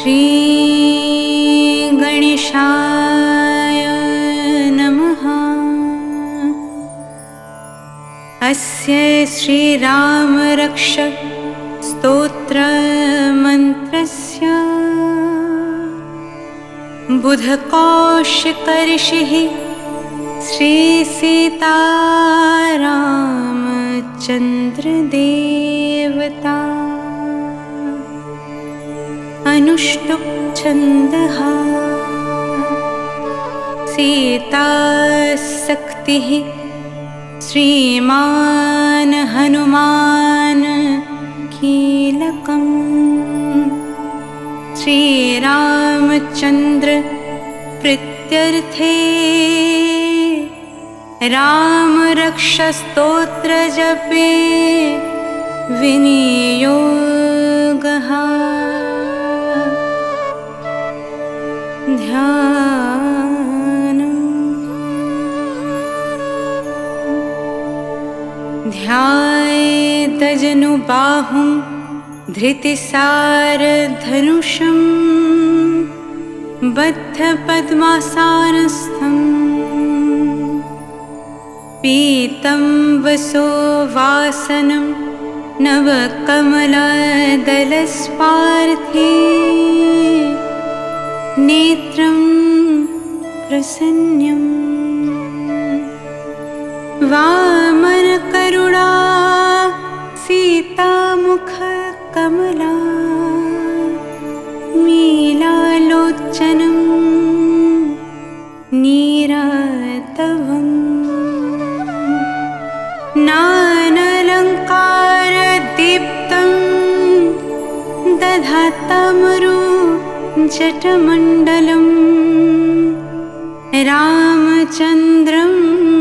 श्री गणेशाय नमः। अस्य श्रीरामरक्ष स्तोत्रमन्त्रस्य बुधकौशिकऋषिः श्रीसीतारामचन्द्रदेवता अनुष्टुप् छन्दः। सीताशक्तिः श्रीमान् हनुमान् कीलकम्। श्रीरामचन्द्र प्रीत्यर्थे रामरक्षस्तोत्रजपे विनियोगः। ध्यायेदजनुबाहुं धृतिसारधनुषं बद्धपद्मासनस्थम्। पीतं वसोवासनं नवकमलदलस्पार्थे नेत्रं प्रसन्नम्। वामनकरुणा सीतामुखकमला मीलालोचनं नीरातवम्। नानालङ्कारदीप्तं दधातामरु जटमण्डलं रामचन्द्रं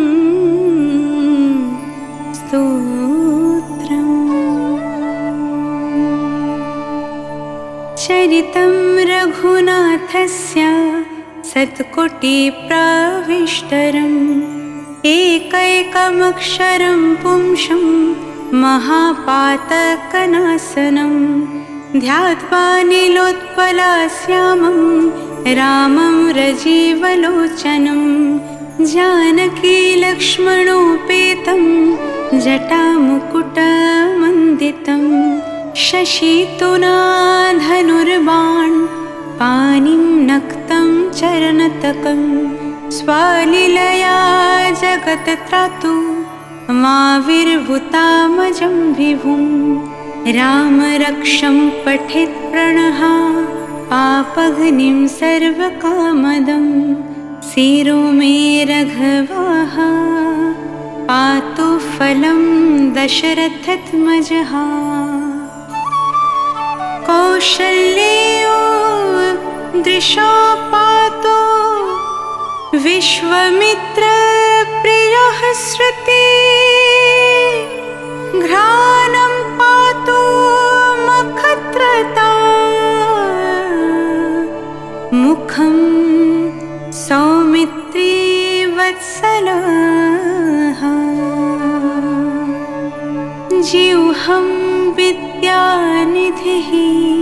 स्तोत्रम्। चरितं रघुनाथस्य शतकोटिप्रविष्टरम्। एकैकमक्षरं पुंसं महापातकनाशनं। ध्यात्वा नीलोत्पलश्यामं रामं रजीवलोचनं। जानकी लक्ष्मणोपेतं जटामुकुटमण्डितं। शशितुनाधनुर्बाण पाणिं नक्तं चरणतकं। स्वलीलया जगत्त्रातु माविर्भूतामजं विभुं। रामरक्षं पठेत् प्रणः पापघ्निं सर्वकामदं। शिरो मे रघवाः पातु फलं दशरथात्मजः। कौसल्यो दृशो पातु विश्वामित्रप्रियः श्रुति। घ्राणं पातु मखत्रता मुखं सौमित्री वत्सलः। जिह्वं विद्यानिधिः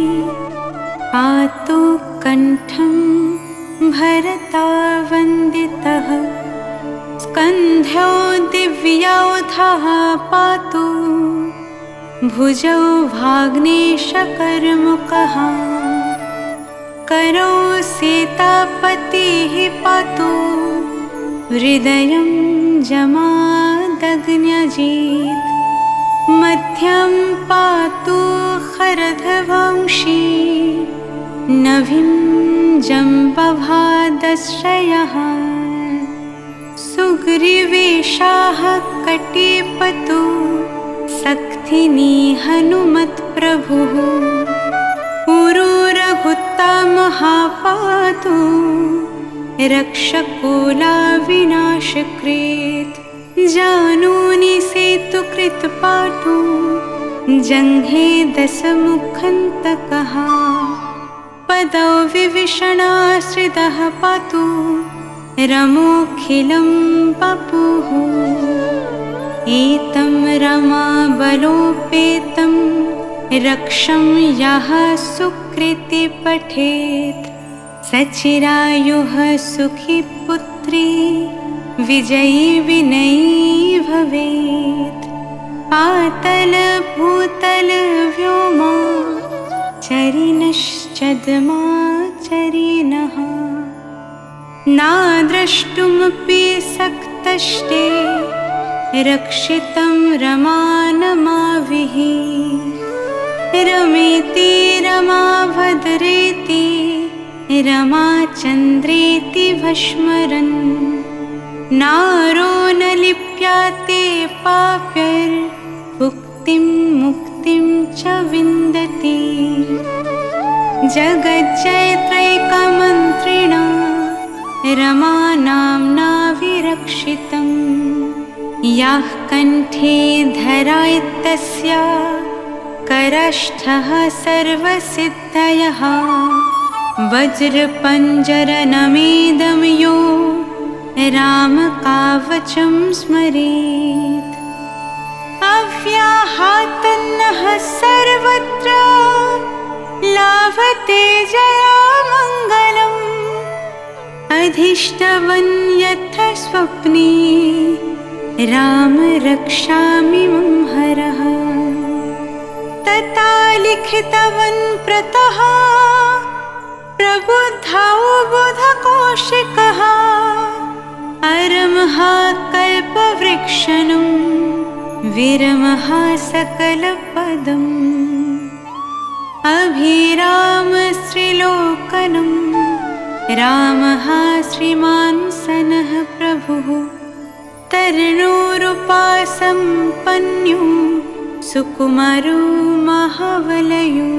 पातु कण्ठं भरतावन्दितः। स्कन्धौ दिव्यौधः पातु भुजौ भाग्नेशकर्मुकः। करौ सीतापतिः पातु हृदयं जमादग्न्यजित्। मध्यं पातु खरधवंशी नभिं जम्बभादश्रयः। सुग्रीवेशाः कटिपतु शक्तिनी हनुमत्प्रभुः। पुरुरघुत्तमः पातु रक्षकुलाविनाशकृत्। जानूनि सेतुकृत्पाटु जङ्घे दशमुखन्तकः। पदौ विभीषणाश्रितः पातु रमोऽखिलं वपुः। एतं रमाबलोपेतं रक्षं यः सुकृतोदयः। कृति पठेत् सचिरायुः सुखी पुत्री विजयी विनयी भवेत्। पातल भूतल व्योमा चरिनश्चद्माचरिणः नाद्रष्टुमपि सक्तस्ते रक्षितं रमानमाविः। रमेति रमाभद्रेति रमाचन्द्रेति भस्मरन् नारो न लिप्याते पाप्यैर्भुक्तिं मुक्तिं च विन्दति। जगज्जयत्रैकमन्त्रिणा रमानाम्ना विरक्षितम्। याः कण्ठे धरायत्तस्याः करष्ठः सर्वसिद्धयः। वज्रपञ्जरनमेदं यो रामकावचं स्मरेत्। अव्याहतन्नः सर्वत्र लाभते जयामङ्गलम्। अधिष्ठवन् यथा स्वप्ने राम रक्षामि मम हरः। तथा लिखितवन् प्रतः प्रबुद्धौ बुधकौशिकः। अरमः कल्पवृक्षणं विरमः सकलपदम्। अभिराम श्रीलोकनं रामः श्रीमान् सनः प्रभुः। तरुणोरुपासम्पन्यो सुकुमारो महाबलयो।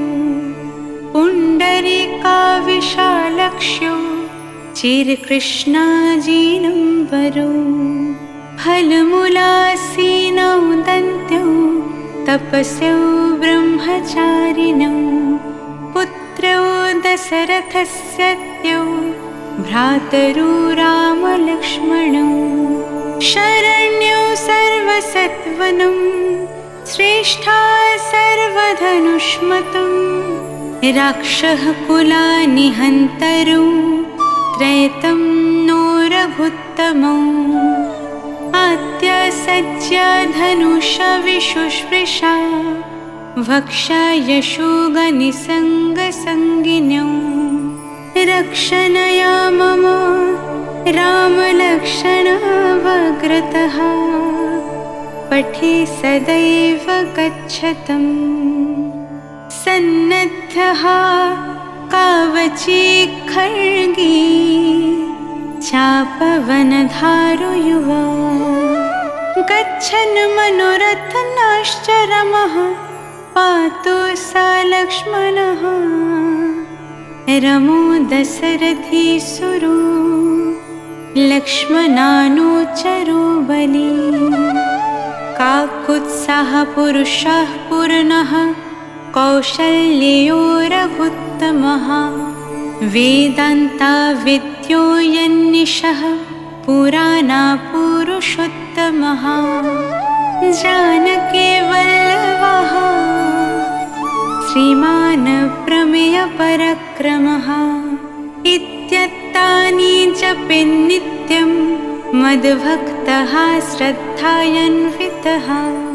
पुण्डरीकाविशालक्ष्यो चिरकृष्णाजीनम्बरो। फलमूलासीनौ दन्त्यो तपस्यो ब्रह्मचारिणौ। पुत्रौ दशरथस्य द्वौ भ्रातरौ रामलक्ष्मणौ। शरण्यौ सर्वसत्त्वनं श्रेष्ठा सर्वधनुष्मतं। राक्षः कुलानिहन्तरौ त्रैतं नो रघुत्तमौ। आद्यसज्जा धनुषविशुष्पृशा भक्षयशोगनिसङ्गसङ्गिन्यौ। रक्षणया मम रामलक्ष्मणावग्रतः। पठे सदैव गच्छतम्। सन्नद्धः कावची खड्गी चापवनधारो युवा। गच्छन् मनोरथनाश्च रमः पातु सा लक्ष्मणः। रमो दशरथी सुरो लक्ष्मणानुचरो बली। काकुत्साह पुरुषः पूर्णः कौशल्यो रघुत्तमः। वेदान्ता विद्यो यन्निशः पुराणा पुरुषोत्तमः। जानकी वल्लभः श्रीमान् प्रमेयपराक्रमः। इत्येतानि जपेन्नित्यं मद्भक्तः श्रद्धयान्वितः।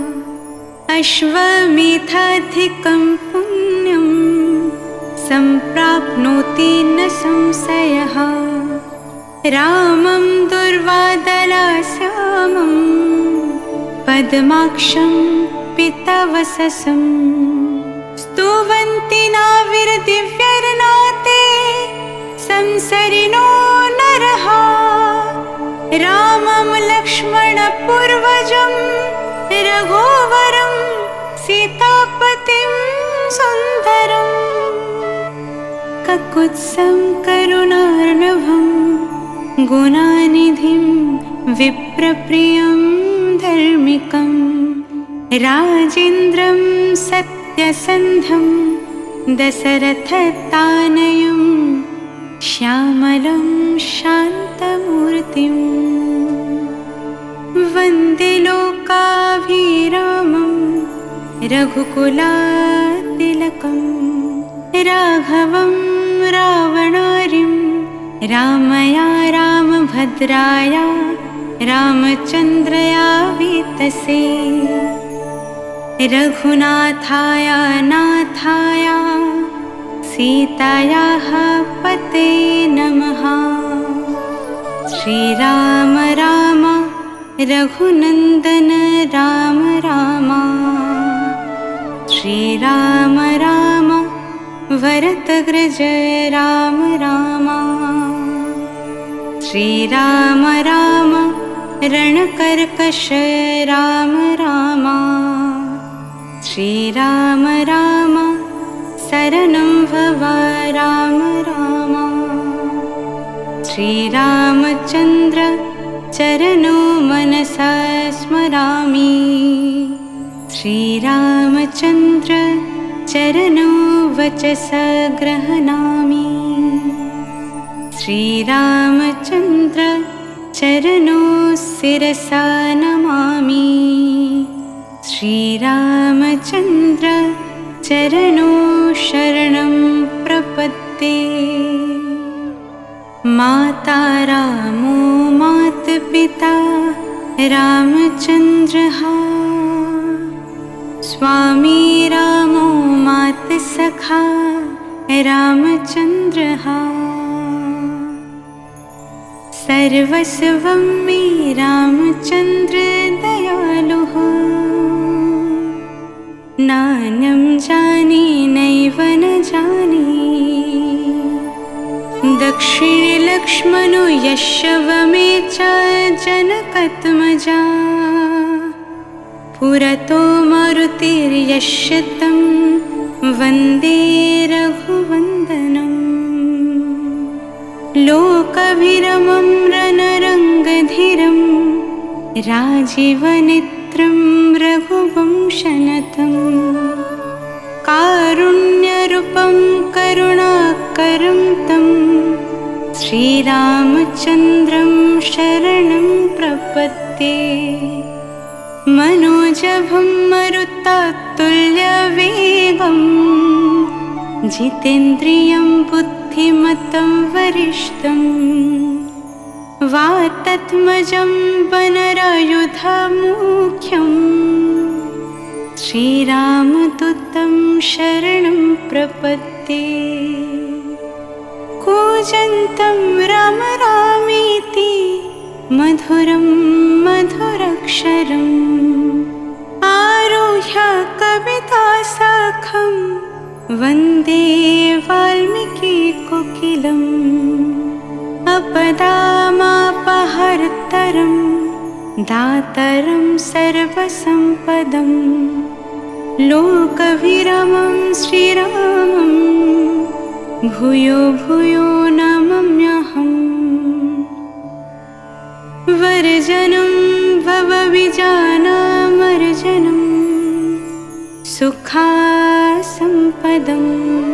अश्वमेधाधिकं पुण्यं सम्प्राप्नोति न संशयः। रामं दुर्वादलाश्यामं पद्माक्षं पीतवससं। स्तुवन्ति नाविर्दिव्यैर्नाते संसरिणो नरः। रामं लक्ष्मणपूर्वजं रघुवरं सीतापतिं सुन्दरम्। ककुत्सं करुणार्णवं गुणानिधिं विप्रप्रियं धर्मिकं। राजेन्द्रं सत्यसन्धं दशरथतानयं श्यामलं शान्तमूर्तिम्। वन्दे लोकाभिरामं रघुकुलातिलकं। राघवं रावणारिं रामया रामभद्राय रामचन्द्रया वेतसे रघुनाथाय नाथाय सीतायाः पते नमः। श्रीराम राम रघुनन्दन राम राम श्रीराम राम भरतग्रज राम राम श्रीराम राम रणकर्कश राम राम श्रीराम राम शरणं भव राम राम श्रीरामचन्द्र चरणो मनसा स्मरामि श्रीरामचन्द्र चरणो वचसा गृह्णामि श्रीरामचन्द्र चरणो शिरसा नमामि श्रीरामचन्द्र चरणो शरणं प्रपद्ये। माता रामो मातपिता रामचन्द्रः स्वामी रामो मातसखा रामचन्द्रः सर्वस्वं मे रामचन्द्र दयालुः नान्यं जाने नैव न जाने दक्षिणे लक्ष्मणो यशवमे च जनकात्मजा पुरतो मारुतिर्यस्य तं वन्दे रघुवन्दनं लोकभिरमं रणरङ्गधीरं राजीवनेत्रं रघुवंशनतं कारुण्यरूपं करुणाकरं तं श्रीरामचन्द्रं शरणं प्रपद्ये। मनोजवं मरुत्तुल्यवेगं जितेन्द्रियं बुद्धिमतं वरिष्ठं वातात्मजं वनरायुधमुख्यं श्रीरामदूतं शरणं प्रपद्ये। कूजन्तं राम रामेति मधुरं मधुराक्षरम् आरुह्य कविताशाखं वन्दे वाल्मीकिकोकिलम् अपदामापहर्तरं दातरं सर्वसम्पदं लोकविरामं श्रीरामं भूयो भूयो नमाम्यहम्। वर्जनं भवविजानामर्जनं सुखासम्पदम्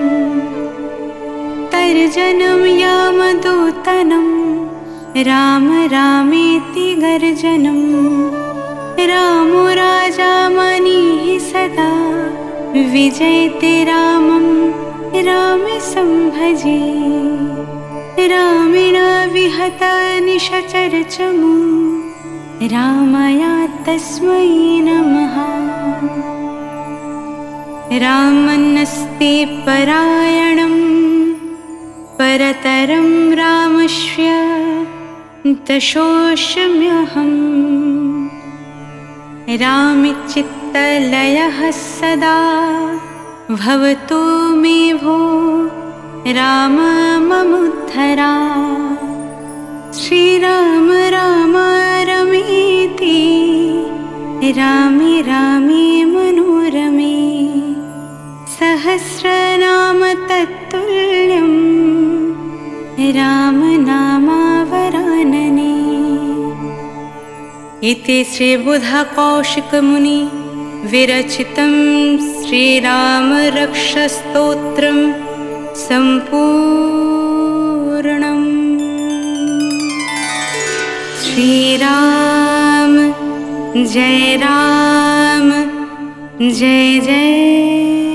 तर्जनं यामदूतनं राम रामेति गर्जनं रामो राजा मनिः सदा विजयते रामं रामे संभजे। रामेण विहता निशाचरचमू रामाय तस्मै नमः। रामन्नस्ति परायणं परतरं रामस्य दशोऽस्म्यहम्। रामे चित्तलयः सदा भवतु मे भो राम ममुद्धरा। श्रीराम राम रमेति रामे रामे मनोरमे सहस्रनाम तत्तुल्यं रामनामावरानने। इति श्रीबुधकौशिकमुनि विरचितं श्रीरामरक्षस्तोत्रं सम्पूर्णम्। श्रीराम जय जय